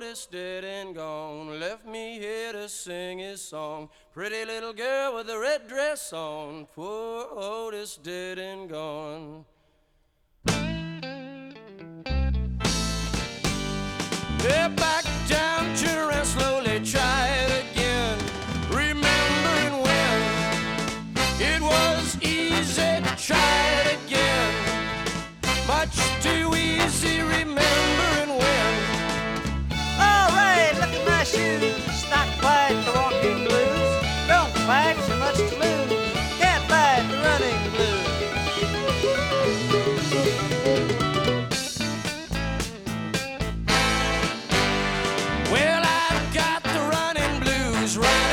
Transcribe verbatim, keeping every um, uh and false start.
Otis dead and gone, left me here to sing his song. Pretty little girl with a red dress on, poor Otis dead and gone. Yeah, back down, turn around slowly, try it again. Remembering when it was easy to try it again. Much too easy remembering when. All right, look at my shoes, not quite the walking blues. Don't fight so much to lose, can't fight the running blues. Well, I've got the running blues right